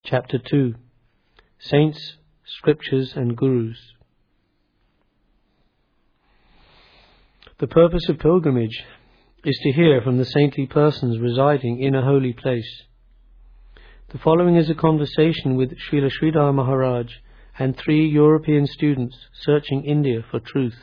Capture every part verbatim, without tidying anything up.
Chapter two. Saints, Scriptures and Gurus. The purpose of pilgrimage is to hear from the saintly persons residing in a holy place. The following is a conversation with Srila Sridhar Maharaj and three European students searching India for truth.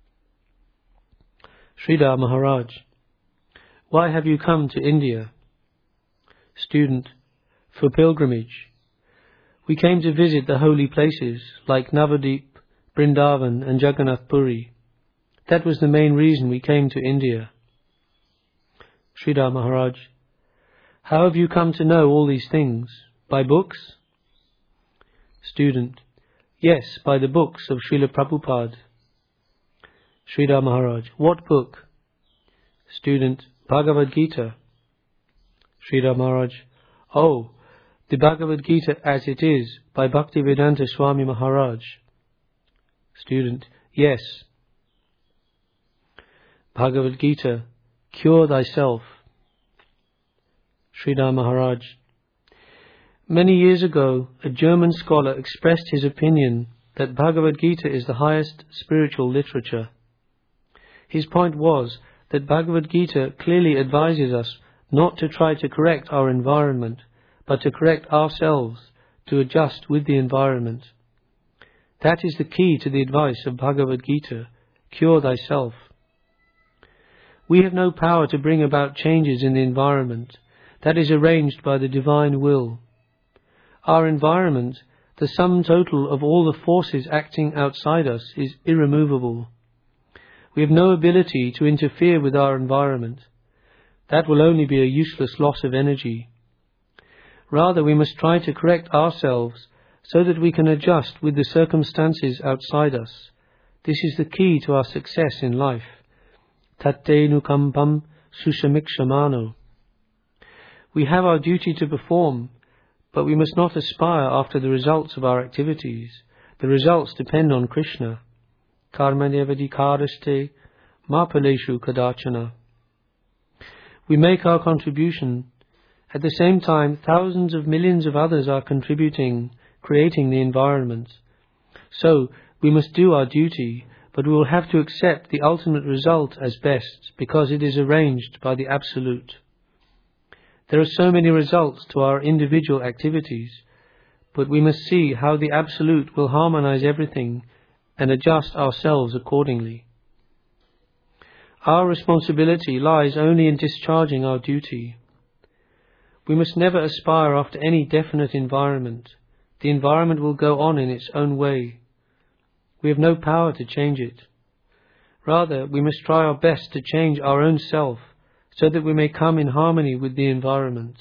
Sridhar Maharaj: Why have you come to India? Student: For pilgrimage. We came to visit the holy places like Navadip, Vrindavan and Jagannath Puri. That was the main reason we came to India. Sridhar Maharaj: How have you come to know all these things? By books? Student: Yes, by the books of Srila Prabhupada. Sridhar Maharaj: What book? Student: Bhagavad Gita. Sridhar Maharaj: Oh, the Bhagavad Gita as it is, by Bhaktivedanta Swami Maharaj. Student: Yes. Bhagavad Gita, Cure Thyself. Sridhar Maharaj: Many years ago, a German scholar expressed his opinion that Bhagavad Gita is the highest spiritual literature. His point was that Bhagavad Gita clearly advises us not to try to correct our environment, but to correct ourselves, to adjust with the environment. That is the key to the advice of Bhagavad Gita, cure thyself. We have no power to bring about changes in the environment. That is arranged by the divine will. Our environment, the sum total of all the forces acting outside us, is irremovable. We have no ability to interfere with our environment. That will only be a useless loss of energy. Rather, we must try to correct ourselves so that we can adjust with the circumstances outside us. This is the key to our success in life. Tatte nukampam susamikshamano. We have our duty to perform, but we must not aspire after the results of our activities. The results depend on Krishna. Karmanevadikaraste mapaleshu kadachana. We make our contribution. At the same time, thousands of millions of others are contributing, creating the environment. So, we must do our duty, but we will have to accept the ultimate result as best, because it is arranged by the Absolute. There are so many results to our individual activities, but we must see how the Absolute will harmonize everything and adjust ourselves accordingly. Our responsibility lies only in discharging our duty. We must never aspire after any definite environment. The environment will go on in its own way. We have no power to change it. Rather, we must try our best to change our own self so that we may come in harmony with the environment.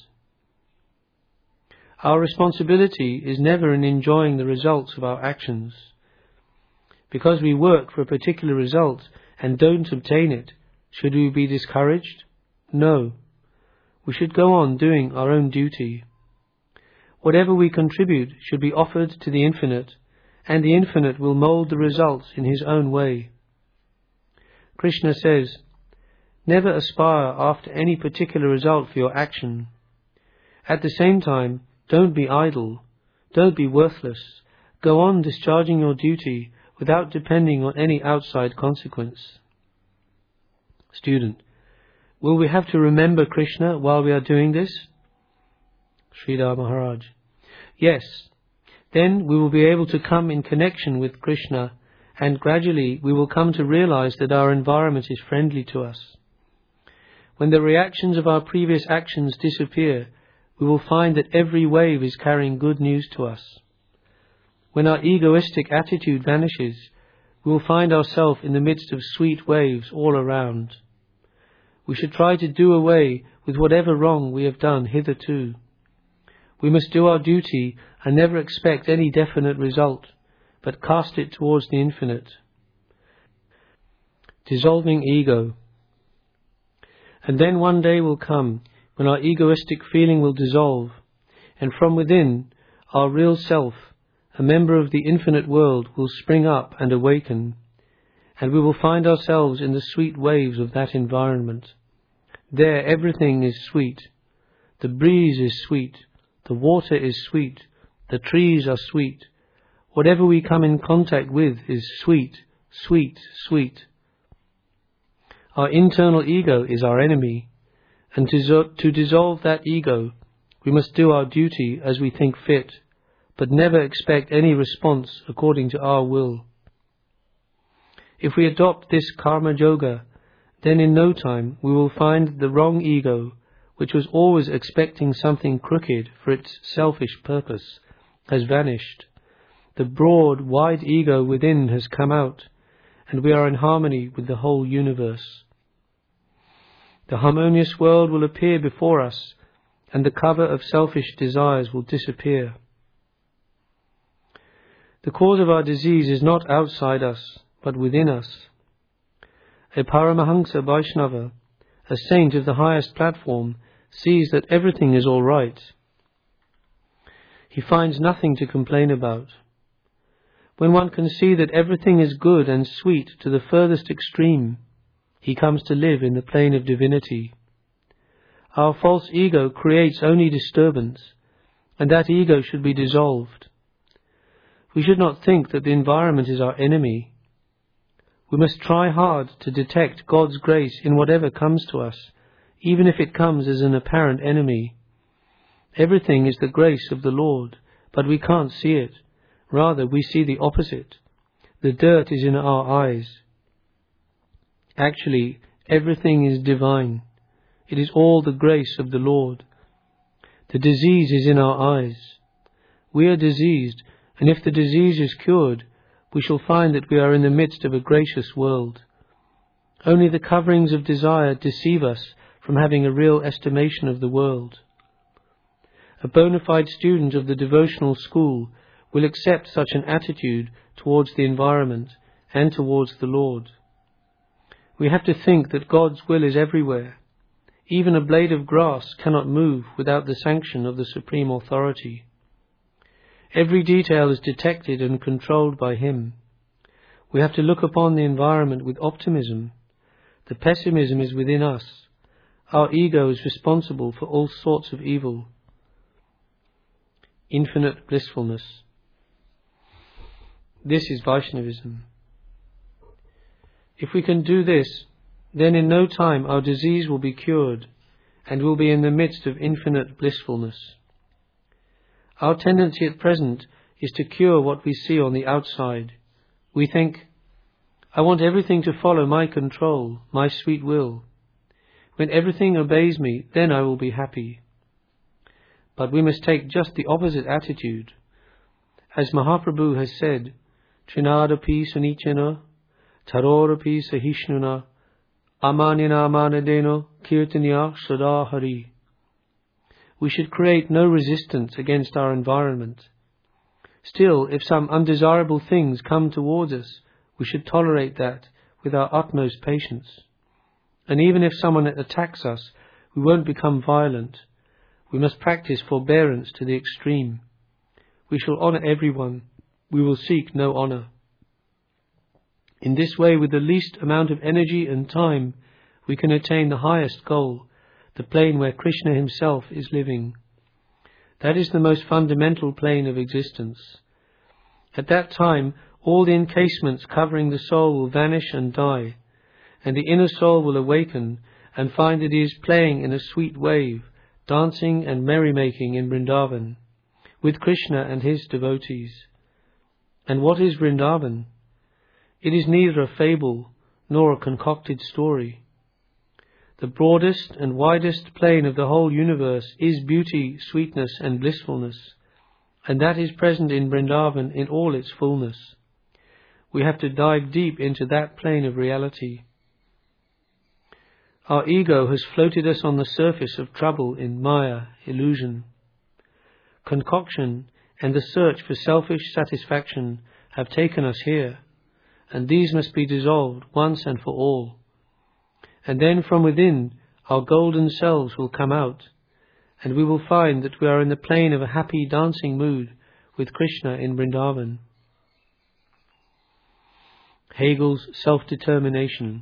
Our responsibility is never in enjoying the results of our actions. Because we work for a particular result and don't obtain it, should we be discouraged? No. We should go on doing our own duty. Whatever we contribute should be offered to the Infinite, and the Infinite will mould the results in His own way. Krishna says, never aspire after any particular result for your action. At the same time, don't be idle, don't be worthless. Go on discharging your duty without depending on any outside consequence. Student: Will we have to remember Krishna while we are doing this? Sridhar Maharaj: Yes. Then we will be able to come in connection with Krishna, and gradually we will come to realize that our environment is friendly to us. When the reactions of our previous actions disappear, we will find that every wave is carrying good news to us. When our egoistic attitude vanishes, we will find ourselves in the midst of sweet waves all around. We should try to do away with whatever wrong we have done hitherto. We must do our duty and never expect any definite result, but cast it towards the Infinite. Dissolving ego. And then one day will come when our egoistic feeling will dissolve, and from within, our real self, a member of the infinite world, will spring up and awaken, and we will find ourselves in the sweet waves of that environment. There everything is sweet. The breeze is sweet, The water is sweet. The trees are sweet. Whatever we come in contact with is sweet, sweet, sweet. Our internal ego is our enemy, and to, to dissolve that ego, we must do our duty as we think fit, but never expect any response according to our will. If we adopt this karma yoga, then in no time we will find the wrong ego, which was always expecting something crooked for its selfish purpose, has vanished. The broad, wide ego within has come out, and we are in harmony with the whole universe. The harmonious world will appear before us, and the cover of selfish desires will disappear. The cause of our disease is not outside us, but within us. A Paramahansa Vaishnava, a saint of the highest platform, sees that everything is all right. He finds nothing to complain about. When one can see that everything is good and sweet to the furthest extreme, he comes to live in the plane of divinity. Our false ego creates only disturbance, and that ego should be dissolved. We should not think that the environment is our enemy. We must try hard to detect God's grace in whatever comes to us, even if it comes as an apparent enemy. Everything is the grace of the Lord, but we can't see it. Rather, we see the opposite. The dirt is in our eyes. Actually, everything is divine. It is all the grace of the Lord. The disease is in our eyes. We are diseased, and if the disease is cured, we shall find that we are in the midst of a gracious world. Only the coverings of desire deceive us from having a real estimation of the world. A bona fide student of the devotional school will accept such an attitude towards the environment and towards the Lord. We have to think that God's will is everywhere. Even a blade of grass cannot move without the sanction of the Supreme Authority. Every detail is detected and controlled by Him. We have to look upon the environment with optimism. The pessimism is within us. Our ego is responsible for all sorts of evil. Infinite blissfulness. This is Vaishnavism. If we can do this, then in no time our disease will be cured, and we'll be in the midst of infinite blissfulness. Our tendency at present is to cure what we see on the outside. We think, I want everything to follow my control, my sweet will. When everything obeys me, then I will be happy. But we must take just the opposite attitude. As Mahaprabhu has said, Trinadapi sunichena, tarorapi sahishnuna, amanina amanadeno, kirtanya sada hari. We should create no resistance against our environment. Still, if some undesirable things come towards us, we should tolerate that with our utmost patience. And even if someone attacks us, we won't become violent. We must practice forbearance to the extreme. We shall honour everyone. We will seek no honour. In this way, with the least amount of energy and time, we can attain the highest goal, the plane where Krishna himself is living. That is the most fundamental plane of existence. At that time, all the encasements covering the soul will vanish and die, and the inner soul will awaken and find that it is playing in a sweet wave, dancing and merrymaking in Vrindavan, with Krishna and his devotees. And what is Vrindavan? It is neither a fable nor a concocted story. The broadest and widest plane of the whole universe is beauty, sweetness and blissfulness, and that is present in Vrindavan in all its fullness. We have to dive deep into that plane of reality. Our ego has floated us on the surface of trouble in Maya, illusion. Concoction and the search for selfish satisfaction have taken us here, and these must be dissolved once and for all. And then from within our golden selves will come out, and we will find that we are in the plane of a happy dancing mood with Krishna in Vrindavan. Hegel's self-determination.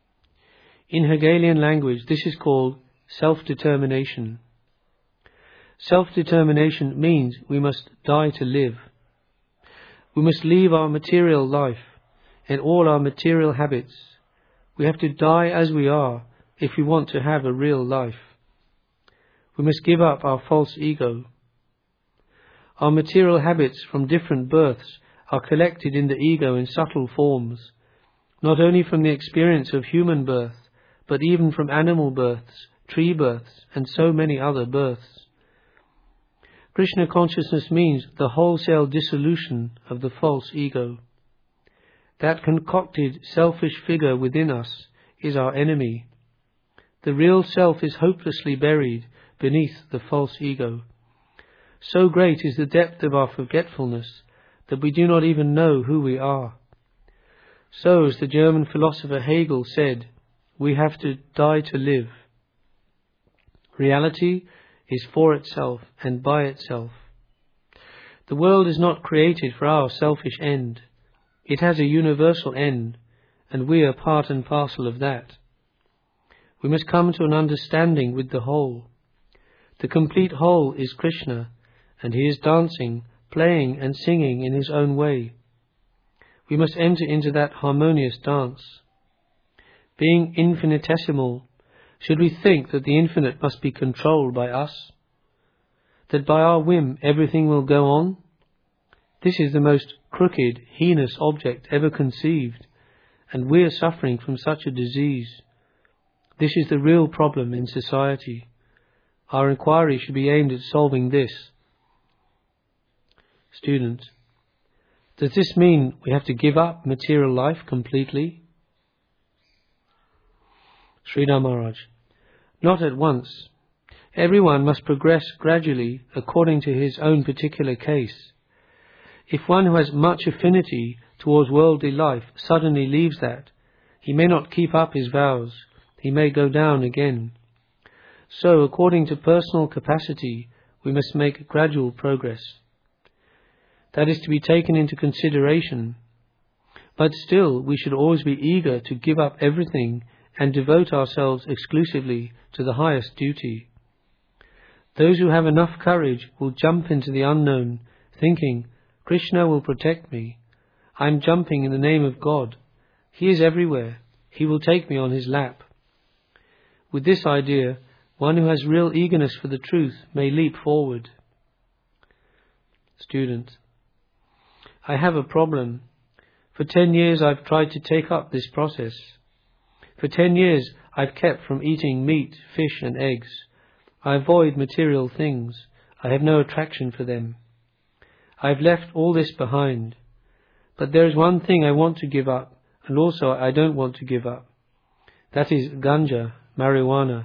In Hegelian language, this is called self-determination. Self-determination means we must die to live. We must leave our material life and all our material habits. We have to die as we are if we want to have a real life. We must give up our false ego. Our material habits from different births are collected in the ego in subtle forms, not only from the experience of human birth, but even from animal births, tree births, and so many other births. Krishna consciousness means the wholesale dissolution of the false ego. That concocted, selfish figure within us is our enemy. The real self is hopelessly buried beneath the false ego. So great is the depth of our forgetfulness that we do not even know who we are. So, as the German philosopher Hegel said, we have to die to live. Reality is for itself and by itself. The world is not created for our selfish end. It has a universal end, and we are part and parcel of that. We must come to an understanding with the whole. The complete whole is Krishna, and he is dancing, playing and singing in his own way. We must enter into that harmonious dance. Being infinitesimal, should we think that the infinite must be controlled by us? That by our whim everything will go on? This is the most crooked, heinous object ever conceived, and we are suffering from such a disease. This is the real problem in society. Our inquiry should be aimed at solving this. Student, does this mean we have to give up material life completely? Sridhar Maharaj, not at once. Everyone must progress gradually according to his own particular case. If one who has much affinity towards worldly life suddenly leaves that, he may not keep up his vows, he may go down again. So, according to personal capacity, we must make gradual progress. That is to be taken into consideration. But still, we should always be eager to give up everything and devote ourselves exclusively to the highest duty. Those who have enough courage will jump into the unknown, thinking, Krishna will protect me. I am jumping in the name of God. He is everywhere. He will take me on his lap. With this idea, one who has real eagerness for the truth may leap forward. Student, I have a problem. For ten years I've tried to take up this process. For ten years I've kept from eating meat, fish and eggs. I avoid material things. I have no attraction for them. I have left all this behind. But there is one thing I want to give up, and also I don't want to give up. That is ganja, marijuana.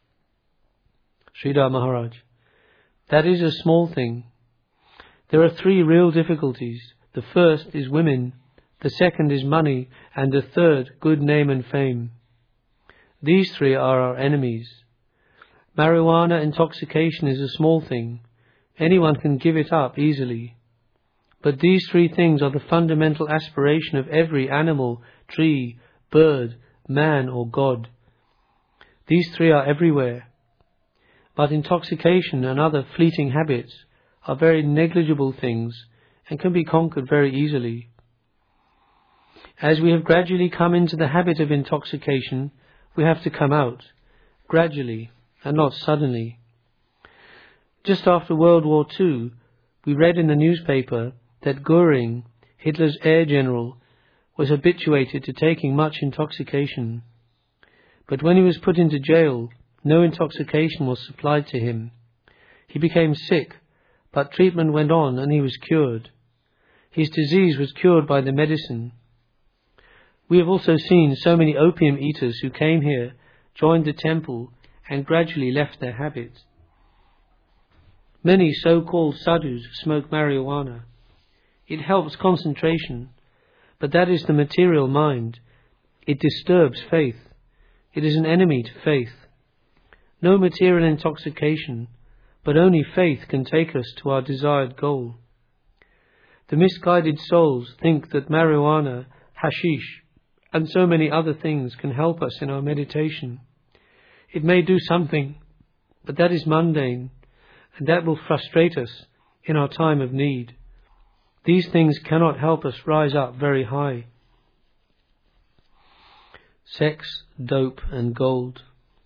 Sridhar Maharaj, that is a small thing. There are three real difficulties. The first is women, the second is money, and the third, good name and fame. These three are our enemies. Marijuana intoxication is a small thing. Anyone can give it up easily. But these three things are the fundamental aspiration of every animal, tree, bird, man or God. These three are everywhere. But intoxication and other fleeting habits are very negligible things and can be conquered very easily. As we have gradually come into the habit of intoxication, we have to come out, gradually and not suddenly. Just after World War Two, we read in the newspaper that Göring, Hitler's air general, was habituated to taking much intoxication. But when he was put into jail, no intoxication was supplied to him. He became sick, but treatment went on and he was cured. His disease was cured by the medicine. We have also seen so many opium eaters who came here, joined the temple, and gradually left their habits. Many so-called sadhus smoke marijuana. It helps concentration, but that is the material mind. It disturbs faith. It is an enemy to faith. No material intoxication, but only faith can take us to our desired goal. The misguided souls think that marijuana, hashish, and so many other things can help us in our meditation. It may do something, but that is mundane, and that will frustrate us in our time of need. These things cannot help us rise up very high. Sex, dope and gold.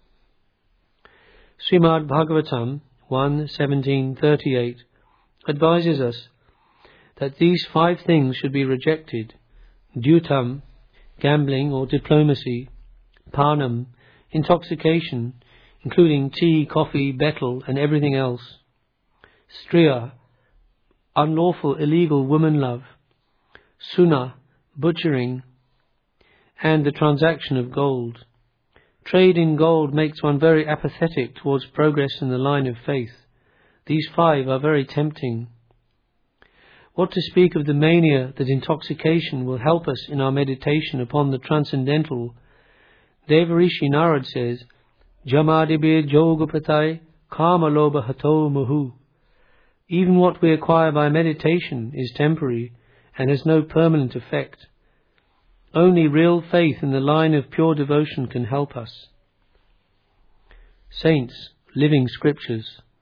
Srimad Bhagavatam one seventeen thirty-eight advises us that these five things should be rejected: dutam, gambling or diplomacy; panam, intoxication, including tea, coffee, betel and everything else; striya, unlawful illegal woman love; suna, butchering; and the transaction of gold. Trade in gold makes one very apathetic towards progress in the line of faith. These five are very tempting. What to speak of the mania that intoxication will help us in our meditation upon the transcendental? Devarishi Narad says, Jamadibir Jogapatai Kama Loba Hato Muhu. Even what we acquire by meditation is temporary and has no permanent effect. Only real faith in the line of pure devotion can help us. Saints, living scriptures.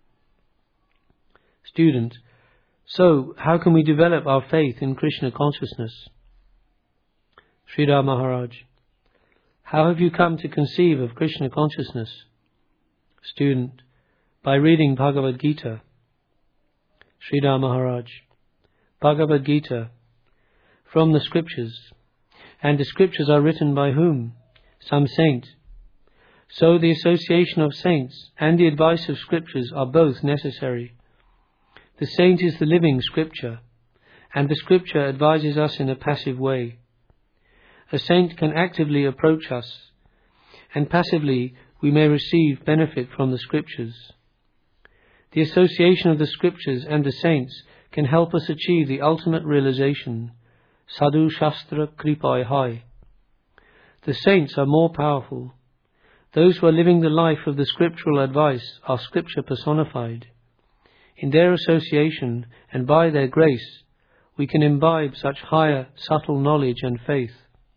Student, so how can we develop our faith in Krishna consciousness? Sridhar Maharaj, how have you come to conceive of Krishna consciousness? Student, by reading Bhagavad Gita. Sridhar Maharaj, Bhagavad Gita, from the scriptures. And the scriptures are written by whom? Some saint. So the association of saints and the advice of scriptures are both necessary. The saint is the living scripture, and the scripture advises us in a passive way. A saint can actively approach us, and passively we may receive benefit from the scriptures. The association of the scriptures and the saints can help us achieve the ultimate realization. Sadhu Shastra Kripai Hai. The saints are more powerful. Those who are living the life of the scriptural advice are scripture personified. In their association and by their grace, we can imbibe such higher, subtle knowledge and faith.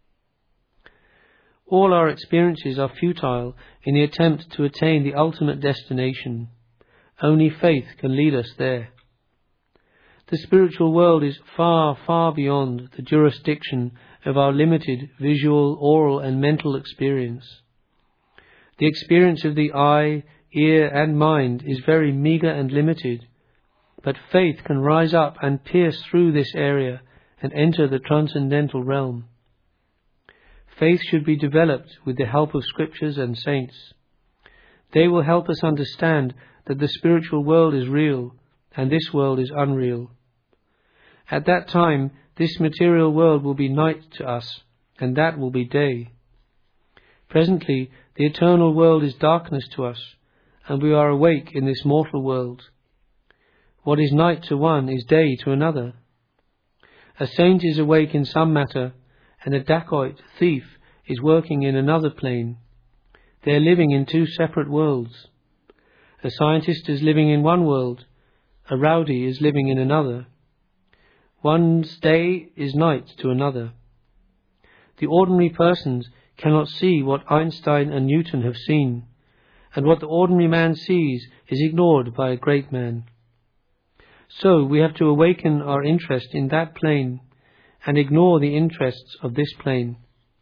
All our experiences are futile in the attempt to attain the ultimate destination. Only faith can lead us there. The spiritual world is far, far beyond the jurisdiction of our limited visual, oral and mental experience. The experience of the eye, ear and mind is very meagre and limited, but faith can rise up and pierce through this area and enter the transcendental realm. Faith should be developed with the help of scriptures and saints. They will help us understand that the spiritual world is real and this world is unreal. At that time, this material world will be night to us, and that will be day. Presently, the eternal world is darkness to us, and we are awake in this mortal world. What is night to one is day to another. A saint is awake in some matter, and a dacoit, thief, is working in another plane. They are living in two separate worlds. A scientist is living in one world, a rowdy is living in another. One's day is night to another. The ordinary persons cannot see what Einstein and Newton have seen, and what the ordinary man sees is ignored by a great man. So we have to awaken our interest in that plane and ignore the interests of this plane.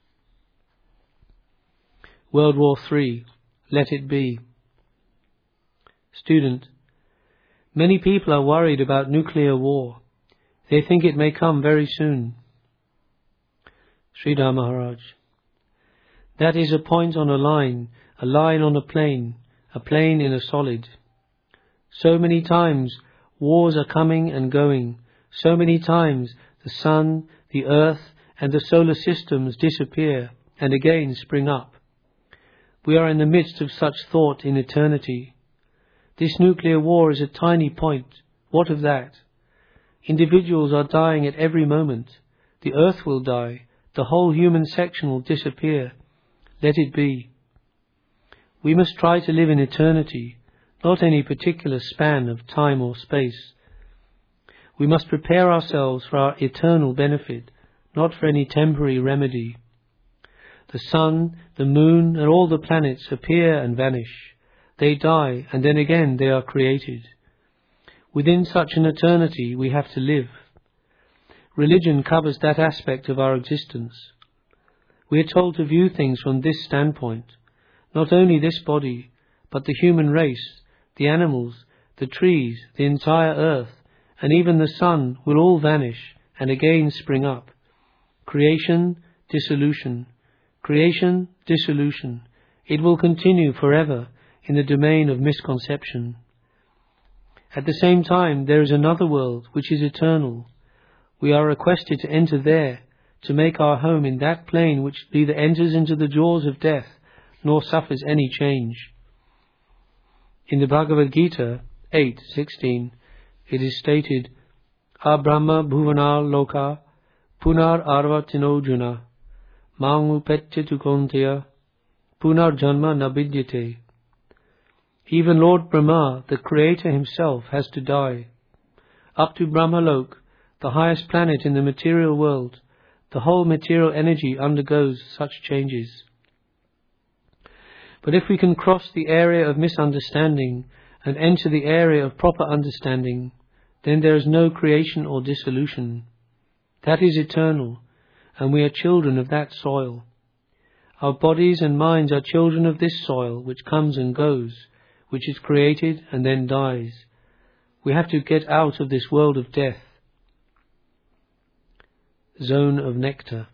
World War Three. Let it be. Student, many people are worried about nuclear war. They think it may come very soon. Sridhar Maharaj, that is a point on a line, a line on a plane, a plane in a solid. So many times wars are coming and going. So many times the sun, the earth and the solar systems disappear and again spring up. We are in the midst of such thought in eternity. This nuclear war is a tiny point. What of that? Individuals are dying at every moment. The earth will die. The whole human section will disappear. Let it be. We must try to live in eternity, not any particular span of time or space. We must prepare ourselves for our eternal benefit, not for any temporary remedy. The sun, the moon, and all the planets appear and vanish. They die, and then again they are created. Within such an eternity we have to live. Religion covers that aspect of our existence. We are told to view things from this standpoint. Not only this body, but the human race, the animals, the trees, the entire earth, and even the sun will all vanish and again spring up. Creation, dissolution. Creation, dissolution. It will continue forever in the domain of misconception. At the same time, there is another world which is eternal. We are requested to enter there, to make our home in that plane which neither enters into the jaws of death nor suffers any change. In the Bhagavad Gita eight sixteen, it is stated, Abrahma bhuvanar loka punar arvatino juna mang upetya konteya punar janma nabidyate. Even Lord Brahma, the Creator himself, has to die. Up to Brahmalok, the highest planet in the material world, the whole material energy undergoes such changes. But if we can cross the area of misunderstanding and enter the area of proper understanding, then there is no creation or dissolution. That is eternal, and we are children of that soil. Our bodies and minds are children of this soil which comes and goes, which is created and then dies. We have to get out of this world of death. Zone of nectar.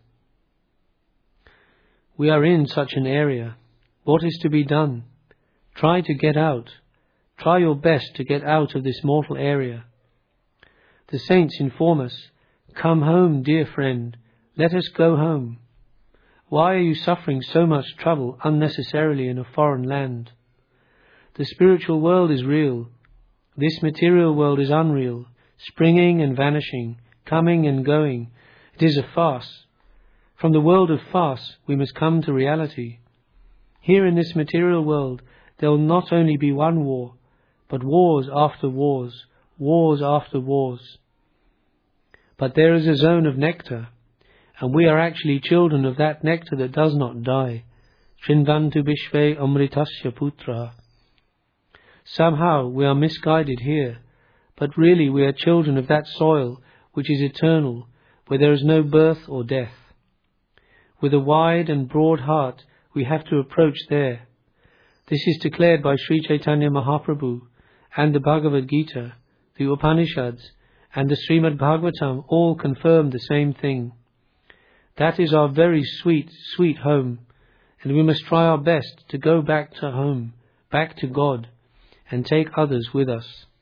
We are in such an area. What is to be done? Try to get out. Try your best to get out of this mortal area. The saints inform us, come home, dear friend, let us go home. Why are you suffering so much trouble unnecessarily in a foreign land? The spiritual world is real. This material world is unreal, springing and vanishing, coming and going. It is a farce. From the world of farce we must come to reality. Here in this material world there will not only be one war, but wars after wars, wars after wars. But there is a zone of nectar, and we are actually children of that nectar that does not die. Shrinvantu Bishve Amritasya Putra. Somehow we are misguided here, but really we are children of that soil which is eternal, where there is no birth or death. With a wide and broad heart we have to approach there. This is declared by Sri Chaitanya Mahaprabhu, and the Bhagavad Gita, the Upanishads, and the Srimad Bhagavatam all confirm the same thing. That is our very sweet, sweet home, and we must try our best to go back to home, back to God, and take others with us.